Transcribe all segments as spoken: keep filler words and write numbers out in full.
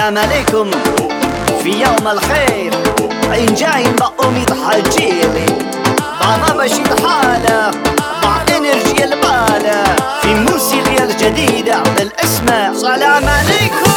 سلام عليكم في يوم الخير، عين جايين بأميد حجيلي بعض بشيد حالة مع انرجي البالة في موسيقى الجديدة بالاسم سلام عليكم.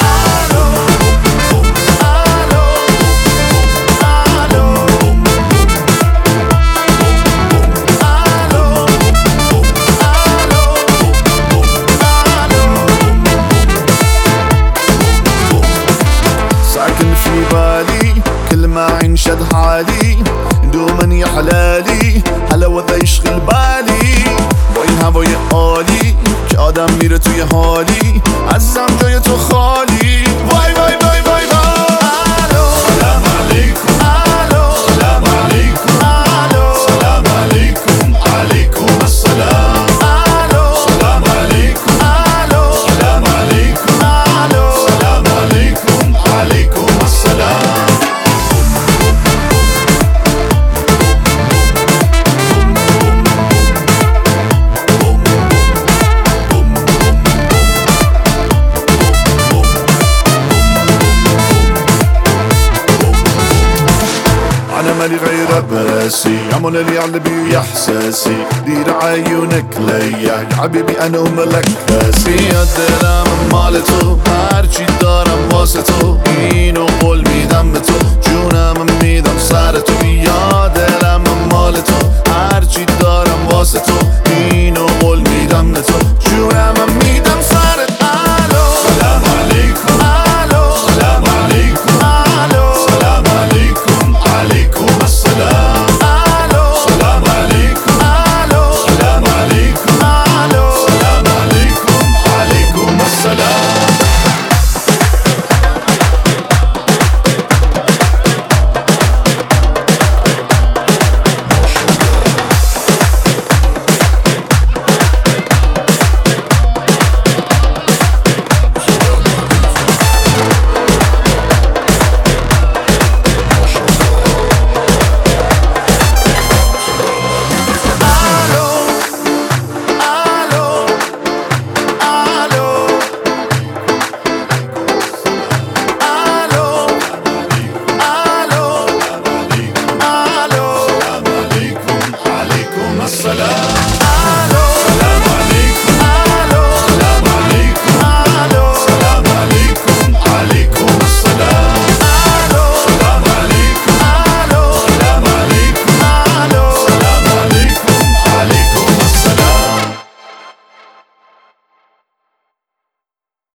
ساكن في بالي كل ما ينشد حالي دوما يحلالي حلاوة يشغل بالي با این هوای عالی که آدم میره توی حالی عزیزم جای تو خالی وای وای وای وای وای سلام علیکم سلام علیکم سلام علیکم علیکم السلام سلام علیکم سلام علیکم سلام علیکم علیکم السلام. أنا مالي غير براسي عمل اللي على بي إحساسي دير عيونك ليا يا حبيبي أنا وملك راسي دلم مال تو هرچی دارم واسه تو اینو قول میدم به تو